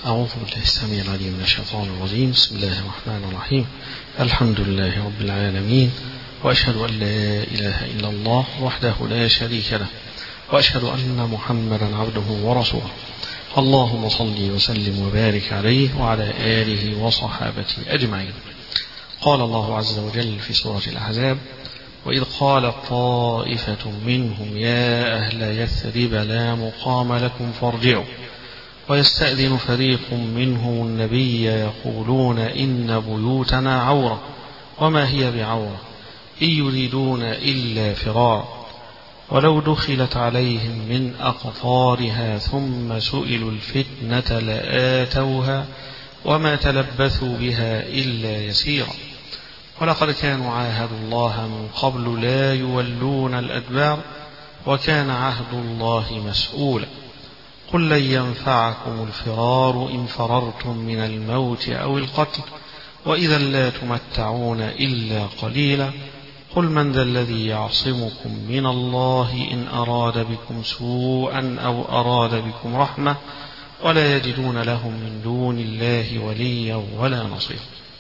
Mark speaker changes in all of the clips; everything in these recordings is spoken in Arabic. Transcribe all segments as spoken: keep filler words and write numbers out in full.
Speaker 1: أعوذ بالله السميع العليم من الشيطان الرجيم. بسم الله الرحمن الرحيم. الحمد لله رب العالمين، وأشهد أن لا إله إلا الله وحده لا شريك له، وأشهد أن محمدا عبده ورسوله. اللهم صل وسلم وبارك عليه وعلى آله وصحابته أجمعين. قال الله عز وجل في سورة الأحزاب: وإذ قالت طائفة منهم يا أهل يثرب لا مقام لكم فارجعوا ويستأذن فريق منهم النبي يقولون إن بيوتنا عورة وما هي بعورة إن يريدون إلا فرارا ولو دخلت عليهم من أقطارها ثم سئلوا الفتنة لآتوها وما تلبثوا بها إلا يسيرا ولقد كانوا عاهدوا الله من قبل لا يولون الأدبار وكان عهد الله مسؤولا. قل لن ينفعكم الفرار إن فررتم من الموت أو القتل وإذا لا تمتعون إلا قليلا. قل من ذا الذي يعصمكم من الله إن أراد بكم سوءا أو أراد بكم رحمة ولا يجدون لهم من دون الله وليا ولا نصيرا.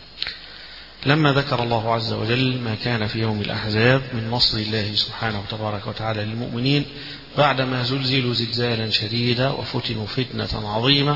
Speaker 1: لما ذكر الله عز وجل ما كان في يوم الأحزاب من نصر الله سبحانه وتبارك وتعالى للمؤمنين بعدما زلزلوا زلزالا شديدا وفتنوا فتنة عظيمة،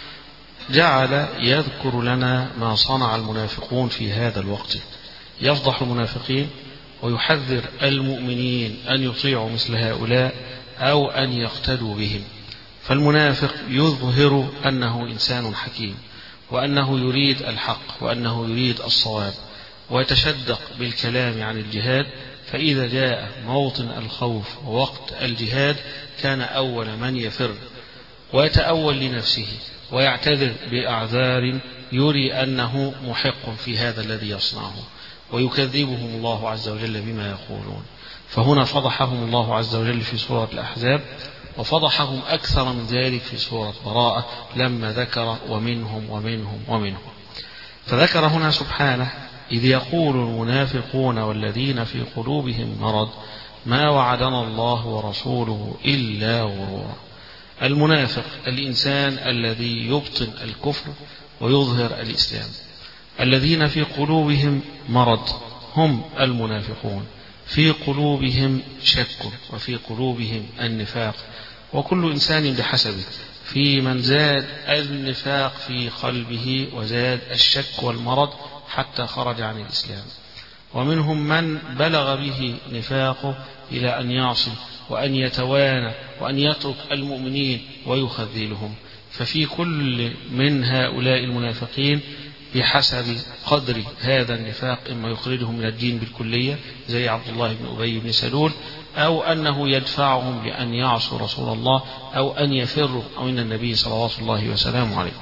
Speaker 1: جعل يذكر لنا ما صنع المنافقون في هذا الوقت، يفضح المنافقين ويحذر المؤمنين أن يطيعوا مثل هؤلاء أو أن يقتدوا بهم. فالمنافق يظهر أنه إنسان حكيم وأنه يريد الحق وأنه يريد الصواب ويتشدق بالكلام عن الجهاد، فإذا جاء موطن الخوف ووقت الجهاد كان أول من يفر ويتأول لنفسه ويعتذر بأعذار يري أنه محق في هذا الذي يصنعه، ويكذبهم الله عز وجل بما يقولون. فهنا فضحهم الله عز وجل في سورة الأحزاب، وفضحهم أكثر من ذلك في سورة براءة لما ذكر ومنهم ومنهم ومنهم. فذكر هنا سبحانه: إذ يقول المنافقون والذين في قلوبهم مرض ما وعدنا الله ورسوله إلا غرورا. المنافق الإنسان الذي يبطن الكفر ويظهر الإسلام. الذين في قلوبهم مرض هم المنافقون، في قلوبهم شك وفي قلوبهم النفاق، وكل إنسان بحسبه، في من زاد النفاق في قلبه وزاد الشك والمرض حتى خرج عن الإسلام، ومنهم من بلغ به نفاقه إلى أن يعصي وأن يتوانى وأن يترك المؤمنين ويخذلهم. ففي كل من هؤلاء المنافقين بحسب قدر هذا النفاق إما يخرجهم من الدين بالكلية زي عبد الله بن أبي بن سلول، أو أنه يدفعهم بأن يعصوا رسول الله أو أن يفروا من النبي صلوات الله وسلامه عليه.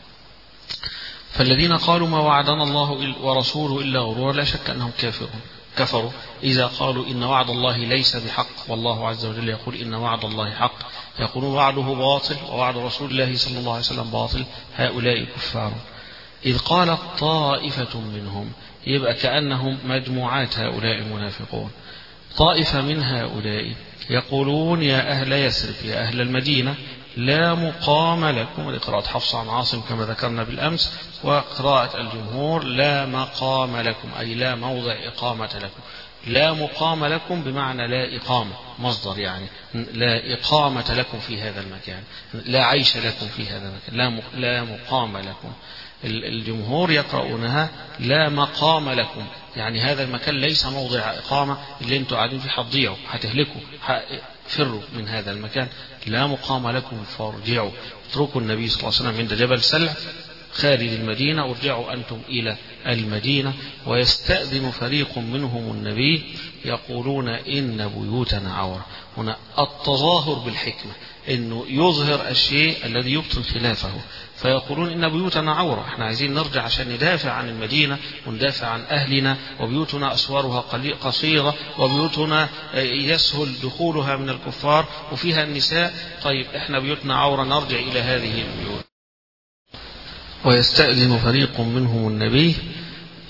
Speaker 1: فالذين قالوا ما وعدنا الله ورسوله إلا غرورا لا شك أنهم كافرون كفروا إذا قالوا إن وعد الله ليس بحق، والله عز وجل يقول إن وعد الله حق، يقولون وعده باطل ووعد رسول الله صلى الله عليه وسلم باطل. هؤلاء كفار. إذ قالت طائفة منهم، يبقى كأنهم مجموعات هؤلاء المنافقون. طائفة من هؤلاء يقولون يا أهل يثرب يا أهل المدينة لا مقام لكم، لقراءة حفص عن عاصم كما ذكرنا بالأمس، وقراءة الجمهور لا مقام لكم أي لا موضع إقامة لكم. لا مقام لكم بمعنى لا إقامة، مصدر يعني لا إقامة لكم في هذا المكان، لا عيش لكم في هذا المكان، لا مقام لكم. الجمهور يقرؤونها لا مقام لكم، يعني هذا المكان ليس موضع إقامة، اللي انتوا قاعدين فيه هتضيعوا هتهلكوا فروا من هذا المكان. لا مقام لكم فارجعوا، اتركوا النبي صلى الله عليه وسلم عند جبل سلع خارج المدينة وارجعوا أنتم إلى المدينة. ويستأذن فريق منهم النبي يقولون إن بيوتنا عورة. هنا التظاهر بالحكمة، إنه يظهر الشيء الذي يبطن خلافه، فيقولون إن بيوتنا عورة، احنا عايزين نرجع عشان ندافع عن المدينة وندافع عن أهلنا، وبيوتنا أسوارها قصيرة وبيوتنا يسهل دخولها من الكفار وفيها النساء. طيب احنا بيوتنا عورة، نرجع إلى هذه البيوت. ويستأذن فريق منهم النبي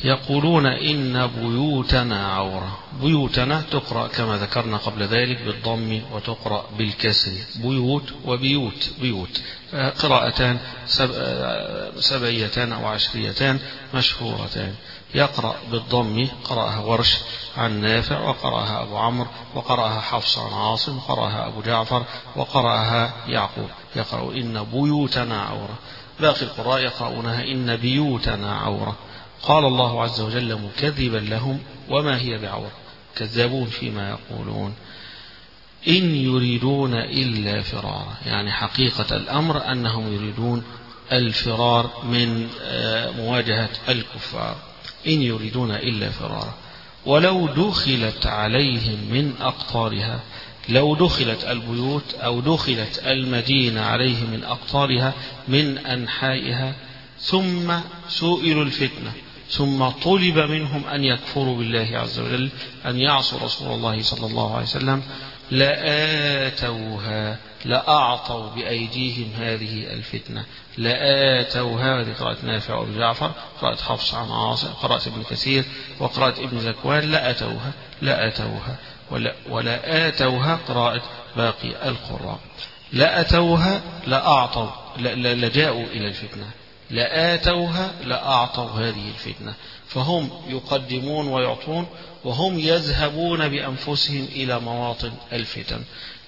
Speaker 1: يقولون إن بيوتنا عورة. بيوتنا تقرأ كما ذكرنا قبل ذلك بالضم وتقرأ بالكسر، بيوت وبيوت، بيوت قراءتان سبعيتان أو عشريتان مشهورتان. يقرأ بالضم قرأها ورش عن نافع، وقرأها أبو عمرو، وقرأها حفص عن عاصم، وقرأها أبو جعفر، وقرأها يعقوب. يقرأ إن بيوتنا عورة. باقي القراء يقرؤونها إن بيوتنا عورة. قال الله عز وجل مكذبا لهم وما هي بعورة، كذابون فيما يقولون. إن يريدون إلا فرارا، يعني حقيقة الأمر أنهم يريدون الفرار من مواجهة الكفار. إن يريدون إلا فرارا. ولو دخلت عليهم من أقطارها، لو دخلت البيوت أو دخلت المدينة عليهم من أقطارها من أنحائها، ثم سئلوا الفتنة، ثم طلب منهم أن يكفروا بالله عز وجل، أن يعصوا رسول الله صلى الله عليه وسلم، لآتوها، لأعطوا بأيديهم هذه الفتنة. لآتوها، هذه قراءة نافع وابن جعفر، قراءة حفص عن عاصم، قراءة ابن كثير، وقراءة ابن زكوان. لآتوها، لآتوها، ولا آتوها قراءة باقي القراء. لأتوها لأعطوا، لجاءوا إلى الفتنة. لآتوها لأعطوا هذه الفتنة. فهم يقدمون ويعطون، وهم يذهبون بأنفسهم إلى مواطن الفتن.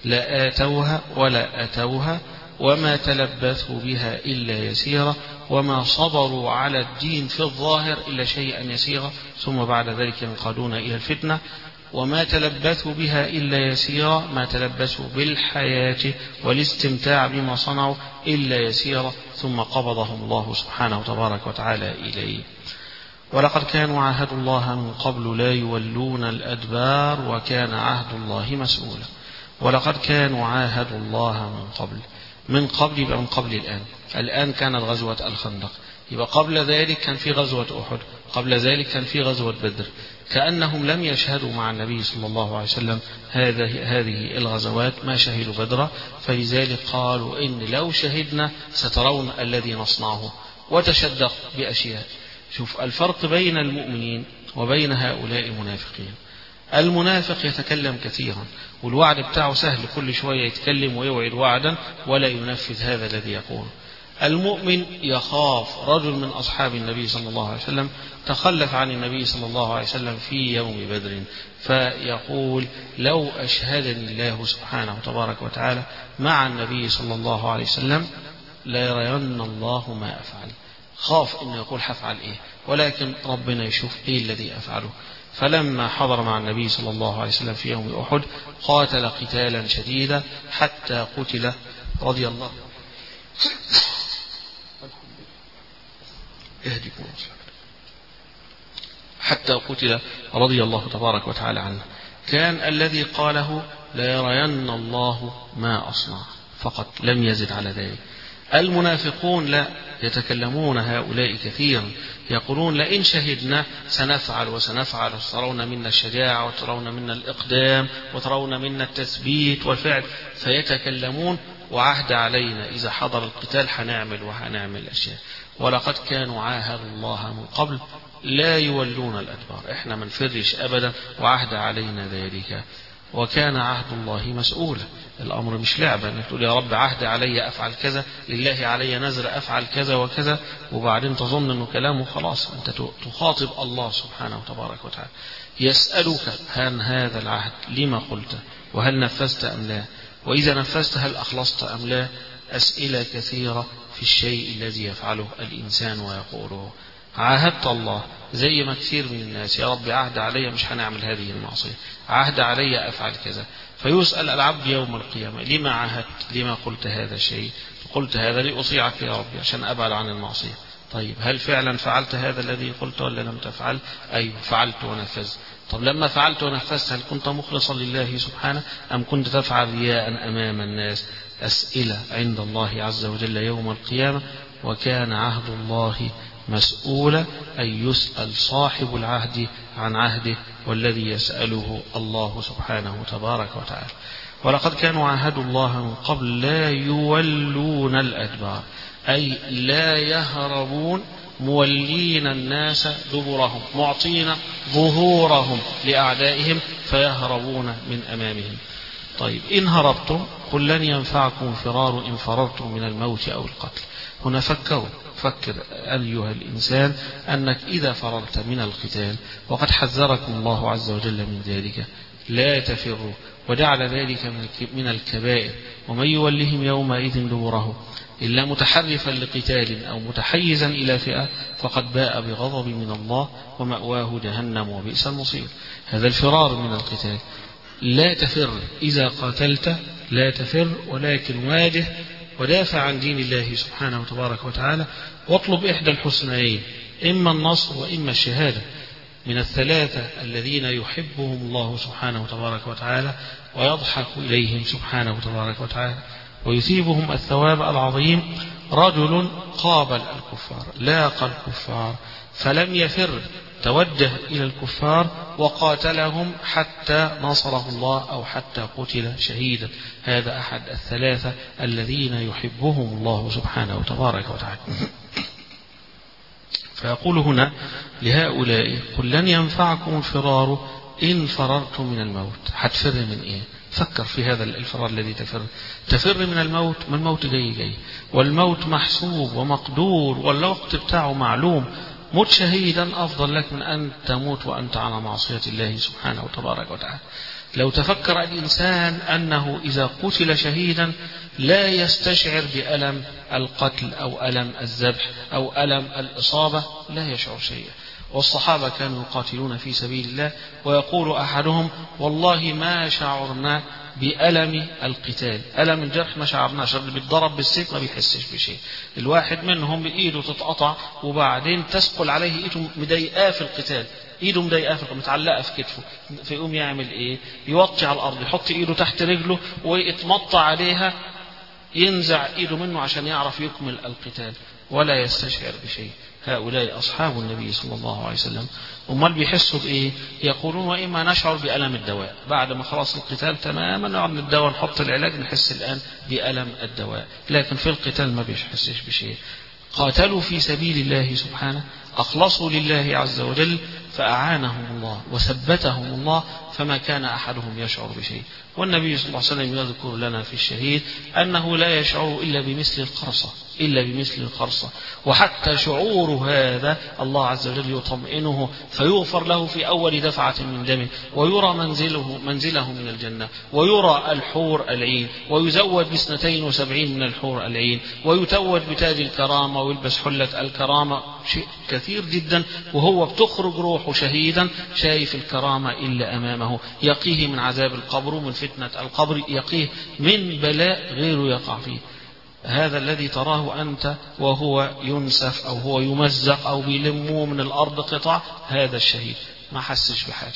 Speaker 1: لآتوها ولا أتوها وما تلبثوا بها إلا يسيرا، وما صبروا على الدين في الظاهر إلا شيئا يسيرا، ثم بعد ذلك ينقادون إلى الفتنة. وما تلبثوا بها إلا يسيرا، ما تلبثوا بالحياة والاستمتاع بما صنعوا إلا يسيرا، ثم قبضهم الله سبحانه تبارك وتعالى إليه. ولقد كانوا عاهدوا الله من قبل لا يولون الأدبار وكان عهد الله مسؤولا. ولقد كانوا عاهدوا الله من قبل، من قبل يبقى من قبل الآن. الآن كانت غزوة الخندق، يبقى قبل ذلك كان في غزوة أحد، قبل ذلك كان في غزوة بدر. كأنهم لم يشهدوا مع النبي صلى الله عليه وسلم هذه هذه الغزوات، ما شهدوا بدرا، فلذلك قالوا إن لو شهدنا سترون الذي نصنعه، وتشدق بأشياء. شوف الفرق بين المؤمنين وبين هؤلاء المنافقين. المنافق يتكلم كثيرا، والوعد بتاعه سهل، كل شوية يتكلم ويوعد وعدا ولا ينفذ هذا الذي يقول. المؤمن يخاف. رجل من أصحاب النبي صلى الله عليه وسلم تخلف عن النبي صلى الله عليه وسلم في يوم بدر، فيقول لو أشهدني الله سبحانه تبارك وتعالى مع النبي صلى الله عليه وسلم ليرين الله ما أفعل. خاف أنه يقول حفعل إيه، ولكن ربنا يشوف إيه الذي أفعله. فلما حضر مع النبي صلى الله عليه وسلم في يوم أحد قاتل قتالا شديدا حتى قتل رضي الله يهديكم حتى قتل رضي الله تبارك وتعالى عنه. كان الذي قاله لا يرين الله ما أصنع فقط، لم يزد على ذلك. المنافقون لا، يتكلمون هؤلاء كثيرا، يقولون لئن شهدنا سنفعل وسنفعل، وترون منا الشجاعة وترون منا الإقدام وترون منا التثبيت والفعل، فيتكلمون وعهد علينا إذا حضر القتال حنعمل وحنعمل أشياء. ولقد كانوا عاهدوا الله من قبل لا يولون الأدبار، احنا ما نفرش أبدا، وعهد علينا ذلك، وكان عهد الله مسؤولا. الأمر مش لعبة انك تقول يا رب عهد علي أفعل كذا، لله علي نذر أفعل كذا وكذا، وبعدين تظن أنه كلامه خلاص. أنت تخاطب الله سبحانه وتبارك وتعالى، يسألك عن هذا العهد لما قلت، وهل نفذت أم لا، وإذا نفذت هل أخلصت أم لا. أسئلة كثيرة في الشيء الذي يفعله الإنسان ويقوله. عاهدت الله زي ما كثير من الناس، يا رب عهد علي مش هنعمل هذه المعصية، عهد علي أفعل كذا. فيسأل العبد يوم القيامة لما عاهدت، لما قلت هذا الشيء، قلت هذا لأطيعك يا رب عشان أبعد عن المعصية. طيب هل فعلا فعلت هذا الذي قلت ولا لم تفعل؟ أيوه فعلت ونفذت. طب لما فعلت ونفذت هل كنت مخلصا لله سبحانه أم كنت تفعل رياء أمام الناس؟ أسئلة عند الله عز وجل يوم القيامة. وكان عهد الله مسؤولا، أن يسأل صاحب العهد عن عهده، والذي يسأله الله سبحانه تبارك وتعالى. ولقد كانوا عاهدوا الله من قبل لا يولون الأدبار، أي لا يهربون مولين الناس دبرهم، معطين ظهورهم لأعدائهم فيهربون من أمامهم. طيب إن هربتم قل لن ينفعكم فرار إن فررتم من الموت أو القتل. هنا فكروا، فكر أيها الإنسان أنك إذا فررت من القتال وقد حذركم الله عز وجل من ذلك لا تفروا، وجعل ذلك من الكبائر. ومن يولهم يومئذ دبره إلا متحرفا لقتال أو متحيزا إلى فئة فقد باء بغضب من الله ومأواه جهنم وبئس المصير. هذا الفرار من القتال. لا تفر إذا قاتلت، لا تفر، ولكن واجه ودافع عن دين الله سبحانه وتبارك وتعالى، واطلب إحدى الحسنيين، إما النصر وإما الشهادة، من الثلاثة الذين يحبهم الله سبحانه وتبارك وتعالى ويضحك إليهم سبحانه وتبارك وتعالى ويثيبهم الثواب العظيم. رجل قابل الكفار، لاقى الكفار فلم يفر، توجه إلى الكفار وقاتلهم حتى نصره الله أو حتى قتل شهيدا. هذا أحد الثلاثة الذين يحبهم الله سبحانه وتبارك وتعالى. فيقول هنا لهؤلاء قل لن ينفعكم الفرار إن فررتم من الموت. هتفر من إيه؟ فكر في هذا الفرار الذي تفر. تفر من الموت، ما الموت جاي جاي، والموت محسوب ومقدور والوقت بتاعه معلوم. موت شهيدا أفضل لك من أن تموت وأنت على معصية الله سبحانه وتبارك وتعالى. لو تفكر الإنسان أنه إذا قتل شهيدا لا يستشعر بألم القتل أو ألم الذبح أو ألم الإصابة، لا يشعر شيئا. والصحابة كانوا يقاتلون في سبيل الله ويقول أحدهم والله ما شعرنا بألم القتال، ألم الجرح ما شعرناش، اللي بيتضرب بالسيف ما بيحسش بشيء. الواحد منهم بإيده تتقطع وبعدين تسقل عليه إيده مضايقاه في القتال، إيده مضايقاه في متعلقة في كتفه، فيقوم يعمل إيه؟ يوطي على الأرض، يحط إيده تحت رجله ويتمطع عليها، ينزع إيده منه عشان يعرف يكمل القتال ولا يستشعر بشيء. هؤلاء أصحاب النبي صلى الله عليه وسلم. أمال بيحسوا بإيه؟ يقولون وإما نشعر بألم الدواء، بعد ما خلاص القتال تماما نقعد الدواء نحط العلاج نحس الآن بألم الدواء، لكن في القتال ما بيحسش بشيء. قاتلوا في سبيل الله سبحانه، أخلصوا لله عز وجل فأعانهم الله وثبتهم الله، فما كان أحدهم يشعر بشيء. والنبي صلى الله عليه وسلم يذكر لنا في الشهيد أنه لا يشعر إلا بمثل القرصة، إلا بمثل القرصة، وحتى شعور هذا الله عز وجل يطمئنه فيغفر له في أول دفعة من دمه، ويرى منزله منزله من الجنة، ويرى الحور العين، ويزود باثنتين وسبعين من الحور العين، ويتوج بتاج الكرامة ويلبس حلة الكرامة، شيء كثير جدا. وهو بتخرج روحه شهيدا شايف الكرامة إلا أمامه، يقيه من عذاب القبر ومن فتنة القبر، يقيه من بلاء غيره يقع فيه. هذا الذي تراه أنت وهو ينسف أو هو يمزق أو بيلموه من الأرض قطع، هذا الشهيد ما حسش بحاجة.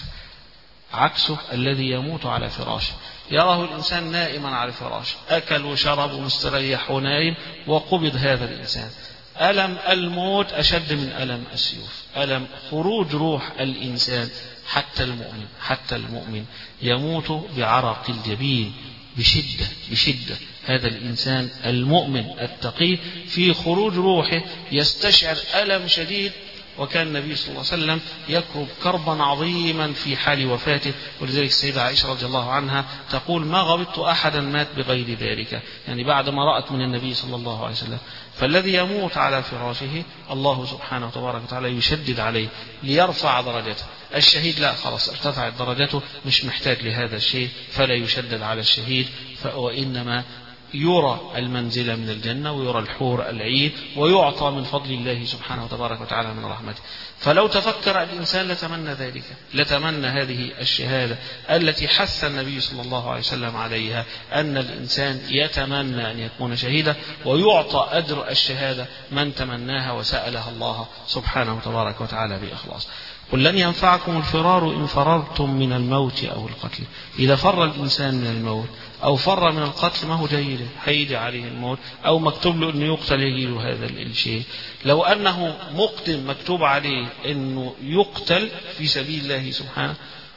Speaker 1: عكسه الذي يموت على فراشه، يراه الإنسان نائما على فراشه، أكل وشرب ومستريح ونائم، وقبض هذا الإنسان. ألم الموت أشد من ألم السيوف، ألم خروج روح الإنسان. حتى المؤمن حتى المؤمن يموت بعرق الجبين بشدة بشدة. هذا الإنسان المؤمن التقي في خروج روحه يستشعر ألم شديد. وكان النبي صلى الله عليه وسلم يكرب كربا عظيما في حال وفاته، ولذلك السيدة عائشة رضي الله عنها تقول ما غبطت أحدا مات بغير ذلك، يعني بعد ما رأت من النبي صلى الله عليه وسلم. فالذي يموت على فراشه الله سبحانه وتبارك وتعالى يشدد عليه ليرفع درجته. الشهيد لا، خلاص ارتفعت درجته، مش محتاج لهذا الشيء، فلا يشدد على الشهيد، وإنما يرى المنزل من الجنة ويرى الحور العين ويعطى من فضل الله سبحانه وتبارك وتعالى من رحمته. فلو تفكر الإنسان لتمنى ذلك، لتمنى هذه الشهادة التي حث النبي صلى الله عليه وسلم عليها، أن الإنسان يتمنى أن يكون شهيدا ويعطى أجر الشهادة من تمناها وسألها الله سبحانه وتبارك وتعالى بإخلاص. قل لن ينفعكم الفرار إن فررتم من الموت أو القتل. إذا فر الإنسان من الموت أو فر من القتل ما هو جيد، هيجي عليه الموت أو مكتوب له أنه يقتل يجي له هذا الشيء. لو أنه مقدم مكتوب عليه أنه يقتل في سبيل الله سبحانه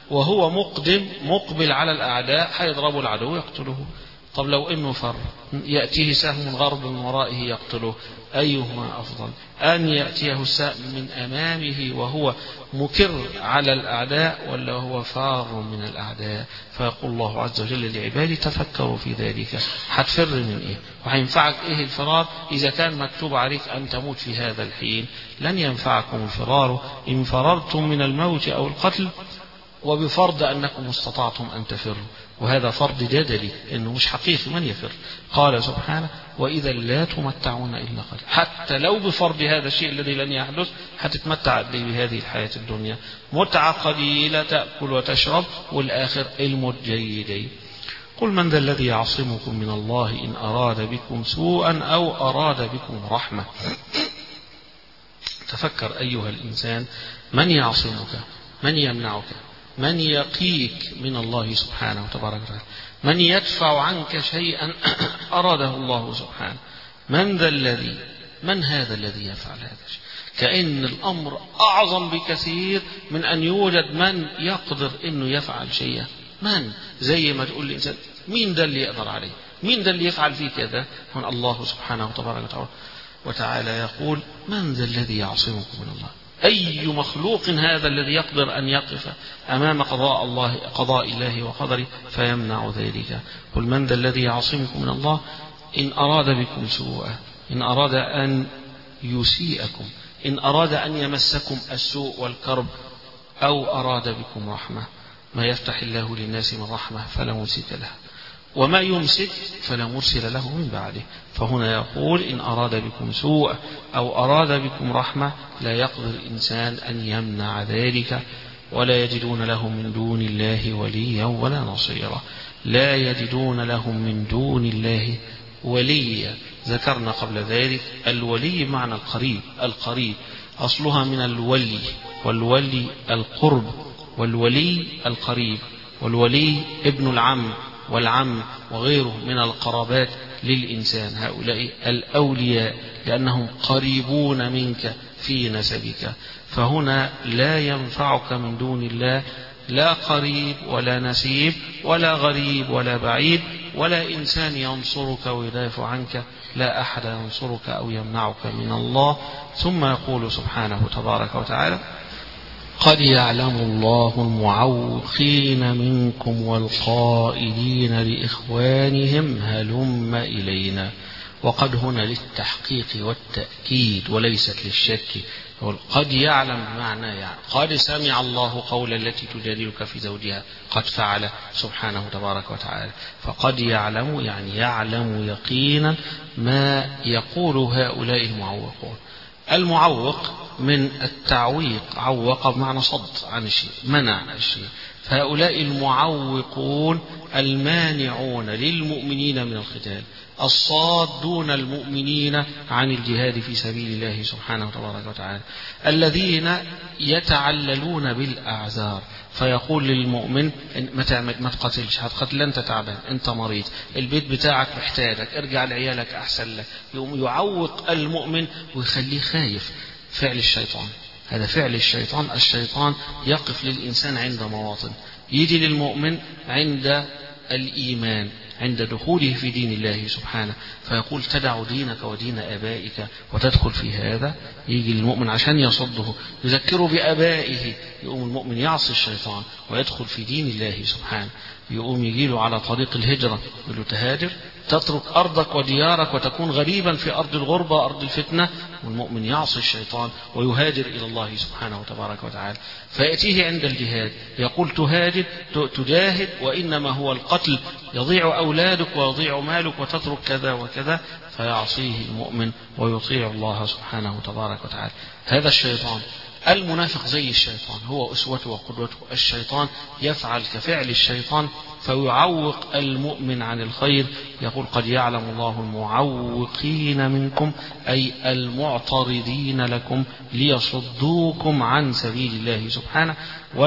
Speaker 1: وهو مقدم مقبل على الأعداء هيضربوا العدو يقتله. طب لو إنه فر يأتيه سهم غرب من ورائه يقتله، أيهما أفضل؟ أن يأتيه السهم من أمامه وهو مكر على الأعداء، ولا هو فار من الأعداء؟ فيقول الله عز وجل لعباده تفكروا في ذلك، هتفر من إيه؟ وهينفعك إيه الفرار إذا كان مكتوب عليك أن تموت في هذا الحين؟ لن ينفعكم الفرار إن فررتم من الموت أو القتل، وبفرض أنكم استطعتم أن تفروا، وهذا فرض جدلي إنه مش حقيقي من يفر. قال سبحانه وإذا لا تمتعون إلا قليلا. حتى لو بفرض هذا الشيء الذي لن يحدث هتتمتع بهذه الحياة الدنيا متعة قليلة، تأكل وتشرب، والآخر الموت جيدين. قل من ذا الذي يعصمكم من الله إن أراد بكم سوءا أو أراد بكم رحمة. تفكر أيها الإنسان، من يعصمك؟ من يمنعك؟ من يقيك من الله سبحانه وتبارك وتعالى؟ من يدفع عنك شيئا أراده الله سبحانه؟ من ذا الذي من هذا الذي يفعل هذا الشيء؟ كأن الأمر أعظم بكثير من أن يوجد من يقدر أنه يفعل شيئا. من؟ زي ما تقول الإنسان مين ذا اللي يقدر عليه؟ مين ذا اللي يفعل فيه كذا؟ هنا الله سبحانه وتبارك وتعالى يقول من ذا الذي يعصمكم من الله؟ أي مخلوق هذا الذي يقدر أن يقف أمام قضاء الله قضاء الله وقدره فيمنع ذلك؟ قل من ذا الذي يعصمكم من الله إن أراد بكم سوءا، إن أراد أن يسيئكم، إن أراد أن يمسكم السوء والكرب، أو أراد بكم رحمة. ما يفتح الله للناس من رحمة فلا ممسك له، وما يمسك فلا مرسل له من بعده. فهنا يقول إن أراد بكم سوء أو أراد بكم رحمة، لا يقدر الإنسان أن يمنع ذلك، ولا يجدون له من دون الله وليا ولا نصيرا. لا يجدون لهم من دون الله وليا. ذكرنا قبل ذلك الولي معنى القريب، القريب أصلها من الولي، والولي القرب، والولي القريب، والولي ابن العم والعم وغيره من القرابات للإنسان. هؤلاء الأولياء لأنهم قريبون منك في نسبك. فهنا لا ينفعك من دون الله لا قريب ولا نسيب ولا غريب ولا بعيد ولا إنسان ينصرك ويدافع عنك، لا أحد ينصرك أو يمنعك من الله. ثم يقول سبحانه تبارك وتعالى قد يعلم الله المعوقين منكم والقائلين لإخوانهم هلم إلينا. وقد هنا للتحقيق والتأكيد وليست للشك. قد يعلم بمعنى يعني قد سمع الله قول التي تجادلك في زوجها، قد فعل سبحانه تبارك وتعالى. فقد يعلم يعني يعلم يقينا ما يقول هؤلاء المعوقون. المعوق من التعويق، عوق بمعنى صد عن الشيء، منع الشيء. فهؤلاء المعوقون المانعون للمؤمنين من القتال، الصادون المؤمنين عن الجهاد في سبيل الله سبحانه وتبارك وتعالى، الذين يتعللون بالأعذار. فيقول للمؤمن ما تقتلش، هتقتل أنت تعبان، أنت مريض، البيت بتاعك محتاجك، ارجع لعيالك أحسن لك. يقوم يعوق المؤمن ويخليه خايف. فعل الشيطان، هذا فعل الشيطان. الشيطان يقف للإنسان عند مواطن، يجي للمؤمن عند الإيمان، عند دخوله في دين الله سبحانه، فيقول تدع دينك ودين آبائك وتدخل في هذا. يجي المؤمن عشان يصده يذكره بآبائه، يقوم المؤمن يعصي الشيطان ويدخل في دين الله سبحانه. يقوم يجيله على طريق الهجرة، يقول له تهاجر، تترك أرضك وديارك وتكون غريبا في أرض الغربة أرض الفتنة، والمؤمن يعصي الشيطان ويهاجر إلى الله سبحانه وتبارك وتعالى. فيأتيه عند الجهاد يقول تهاجر تجاهد وإنما هو القتل، يضيع أولادك ويضيع مالك وتترك كذا وكذا، فيعصيه المؤمن ويطيع الله سبحانه وتبارك وتعالى. هذا الشيطان. المنافق زي الشيطان، هو أسوته وقدوته. الشيطان يفعل كفعل الشيطان فيعوق المؤمن عن الخير. يقول قد يعلم الله المعوقين منكم أي المعترضين لكم ليصدوكم عن سبيل الله سبحانه،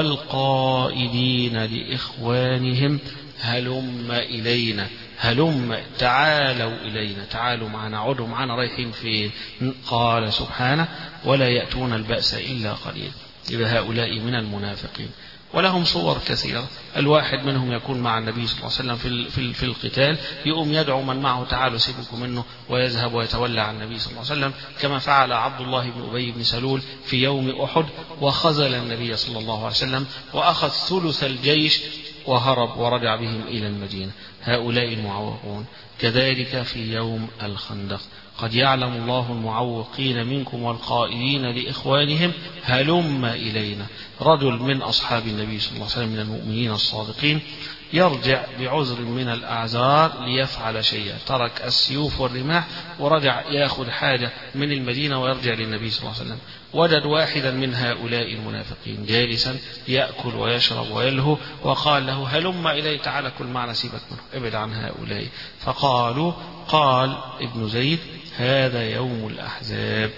Speaker 1: والقائلين لإخوانهم هلم إلينا. هلم تعالوا إلينا، تعالوا معنا، عدوا معنا، رايحين فين؟ قال سبحانه ولا يأتون البأس إلا قليل. إذا هؤلاء من المنافقين. ولهم صور كثيرة. الواحد منهم يكون مع النبي صلى الله عليه وسلم في في في القتال، يقوم يدعو من معه تعالوا سيبكم منه، ويذهب ويتولى عن النبي صلى الله عليه وسلم، كما فعل عبد الله بن أبي بن سلول في يوم أحد، وخذل النبي صلى الله عليه وسلم وأخذ ثلث الجيش وهرب ورجع بهم إلى المدينة. هؤلاء المعوقون. كذلك في يوم الخندق قد يعلم الله المعوقين منكم والقائلين لإخوانهم هلم إلينا. رجل من أصحاب النبي صلى الله عليه وسلم من المؤمنين الصادقين يرجع بعذر من الأعذار ليفعل شيئا، ترك السيوف والرماح ورجع يأخذ حاجة من المدينة ويرجع للنبي صلى الله عليه وسلم. وجد واحدا من هؤلاء المنافقين جالسا يأكل ويشرب ويلهو، وقال له هلم إلي، تعالى كل معنا، سيبك منه، ابعد عن هؤلاء. فقالوا قال ابن زيد هذا يوم الأحزاب.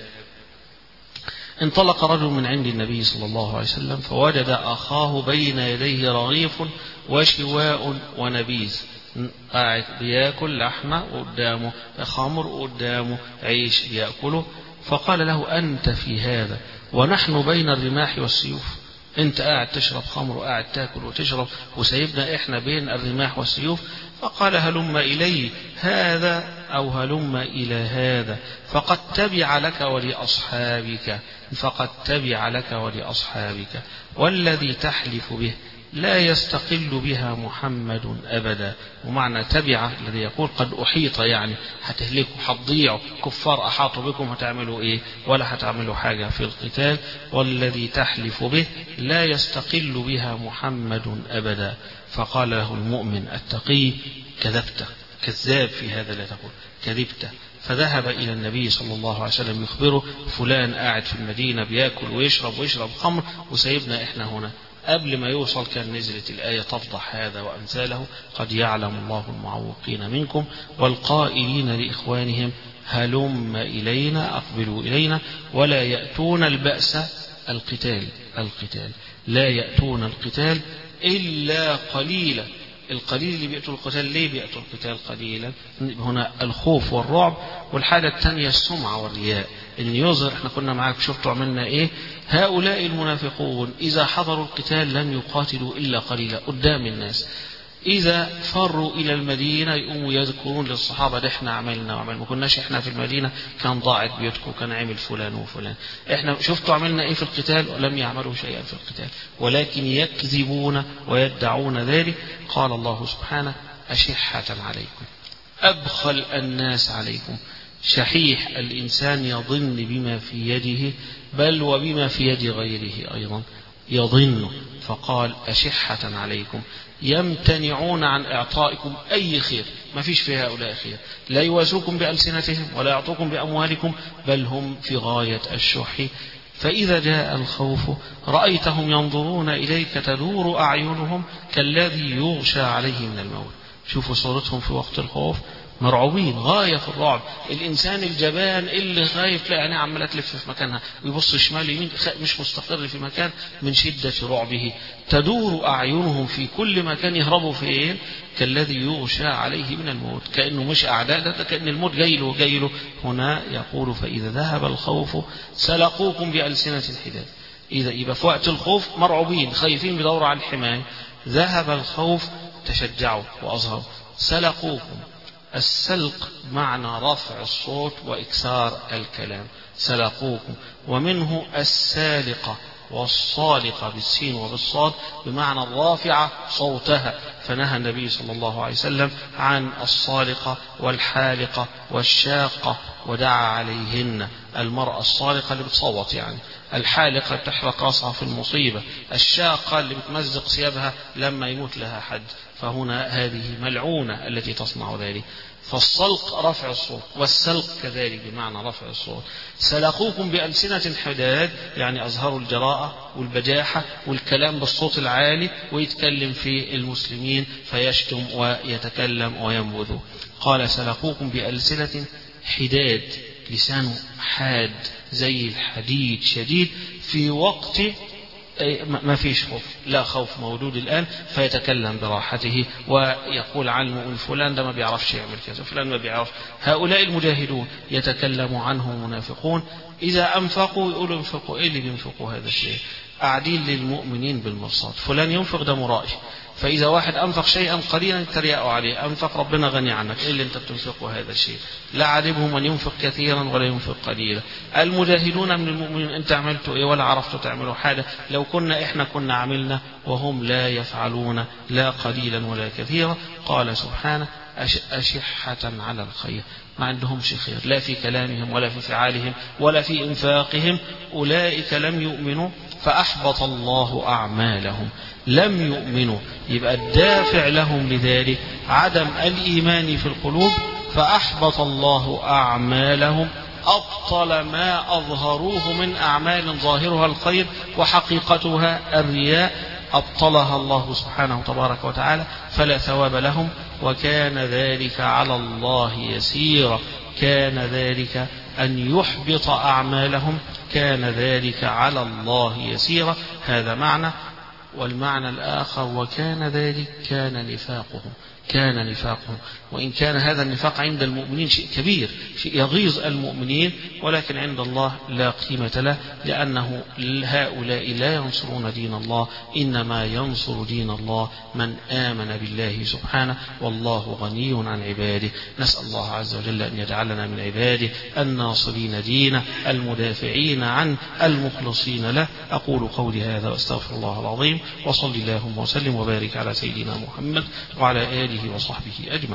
Speaker 1: انطلق رجل من عند النبي صلى الله عليه وسلم فوجد أخاه بين يديه رغيف وشواء ونبيذ، قاعد بياكل لحمة قدامه، خمر قدامه، عيش يأكله. فقال له أنت في هذا ونحن بين الرماح والسيوف؟ أنت قاعد تشرب خمر وقاعد تأكل وتشرب وسيبنا إحنا بين الرماح والسيوف؟ فقال هلم إلي هذا أو هلم إلى هذا فقد تبع لك ولأصحابك، فقد تبع لك ولأصحابك، والذي تحلف به لا يستقل بها محمد أبدا. ومعنى تبع الذي يقول قد أحيط، يعني هتهلكوا، هتضيعوا، كفار أحاطوا بكم، هتعملوا إيه؟ ولا هتعملوا حاجة في القتال. والذي تحلف به لا يستقل بها محمد أبدا. فقال له المؤمن التقي كذبت، كذاب في هذا لا تقول، كذبت. فذهب إلى النبي صلى الله عليه وسلم يخبره فلان قاعد في المدينة بياكل ويشرب ويشرب خمر وسيبنا إحنا هنا. قبل ما يوصل كان نزلت الآية تفضح هذا وأمثاله. قد يعلم الله المعوقين منكم والقائلين لإخوانهم هلم إلينا، أقبلوا إلينا، ولا يأتون البأس القتال، القتال لا يأتون القتال إلا قليلا. القليل اللي بيأتوا القتال ليه بيأتوا القتال قليلا؟ هنا الخوف والرعب. والحاجة الثانية السمعة والرياء، إن يظهر احنا كنا معاك شفتوا عملنا إيه. هؤلاء المنافقون إذا حضروا القتال لم يقاتلوا إلا قليلا قدام الناس، إذا فروا إلى المدينة يقوموا يذكرون للصحابة ده احنا عملنا وعمل، ما كناش احنا في المدينة كان ضاعت بيوتكم، كان عمل فلان وفلان، احنا شفتوا عملنا ايه في القتال، ولم يعملوا شيئا في القتال، ولكن يكذبون ويدعون ذلك. قال الله سبحانه أشحة عليكم، أبخل الناس عليكم. شحيح الإنسان يظن بما في يده بل وبما في يد غيره أيضا يظن. فقال أشحة عليكم، يمتنعون عن إعطائكم أي خير، ما فيش في هؤلاء خير، لا يواسوكم بألسنتهم ولا يعطوكم بأموالكم، بل هم في غاية الشح. فإذا جاء الخوف رأيتهم ينظرون إليك تدور أعينهم كالذي يغشى عليه من الموت. شوفوا صورتهم في وقت الخوف، مرعوبين غاية في الرعب. الإنسان الجبان اللي خايف لا يعني عمالة تلف في مكانها ويبص شمال يمين، مش مستقر في مكان من شدة رعبه. تدور أعينهم في كل مكان، يهربوا فين؟ كالذي يغشى عليه من الموت، كأنه مش أعداء، ده كأن الموت جايله جايله. هنا يقول فإذا ذهب الخوف سلقوكم بألسنة حداد. إذا يبقى في وقت الخوف مرعوبين خايفين بدوروا على الحماية، ذهب الخوف تشجعوا وأظهروا. سلقوكم، السلق معنى رفع الصوت وإكثار الكلام، سلقوكم. ومنه السالقة والصالقة بالسين وبالصاد بمعنى الرافعة صوتها، فنهى النبي صلى الله عليه وسلم عن الصالقة والحالقة والشاقة ودعا عليهن. المرأة الصالقة اللي بتصوت يعني، الحالقة بتحرق رأسها في المصيبة، الشاقة اللي بتمزق ثيابها لما يموت لها حد. فهنا هذه ملعونة التي تصنع ذلك. فالصلق رفع الصوت، والسلق كذلك بمعنى رفع الصوت. سلقوكم بألسنة حداد يعني أظهروا الجراءة والبجاحة والكلام بالصوت العالي، ويتكلم في المسلمين فيشتم ويتكلم وينبذ. قال سلقوكم بألسنة حداد، لسانه حاد زي الحديد شديد، في وقت ما فيش خوف، لا خوف موجود الآن، فيتكلم براحته ويقول عنه فلان ده ما بيعرفش يعمل كذا، فلان ما بيعرف. هؤلاء المجاهدون يتكلم عنهم منافقون، إذا أنفقوا يقولوا انفقوا، إيه اللي بينفقوا هذا الشيء؟ قاعدين للمؤمنين بالمرصاد. فلان ينفق ده مرائي، فإذا واحد أنفق شيئا قليلا تريقوا عليه، أنفق ربنا غني عنك، إيه اللي أنت بتنفقه هذا الشيء؟ لا عجبه من ينفق كثيرا ولا ينفق قليلا. المجاهدون من المؤمنين أنت عملتوا إيه ولا عرفتوا تعملوا حاجة؟ لو كنا إحنا كنا عملنا وهم لا يفعلون لا قليلا ولا كثيرا. قال سبحانه أشحة على الخير، ما عندهمش خير لا في كلامهم ولا في فعالهم ولا في إنفاقهم، أولئك لم يؤمنوا فأحبط الله أعمالهم. لم يؤمنوا يبقى الدافع لهم لذلك عدم الإيمان في القلوب، فأحبط الله أعمالهم، أبطل ما أظهروه من أعمال ظاهرها الخير وحقيقتها الرياء، أبطلها الله سبحانه تبارك وتعالى، فلا ثواب لهم، وكان ذلك على الله يسيرا. كان ذلك أن يحبط أعمالهم كان ذلك على الله يسيرا. هذا معنى. والمعنى الآخر وكان ذلك كان نفاقهم كان نفاقهم وإن كان هذا النفاق عند المؤمنين شيء كبير، شيء يغيظ المؤمنين، ولكن عند الله لا قيمة له، لأنه هؤلاء لا ينصرون دين الله، إنما ينصر دين الله من آمن بالله سبحانه، والله غني عن عباده. نسأل الله عز وجل أن يجعلنا من عباده الناصرين دينه المدافعين عن المخلصين له. أقول قولي هذا وأستغفر الله العظيم، وصل اللهم وسلم وبارك على سيدنا محمد وعلى آله وصحبه أجمعين.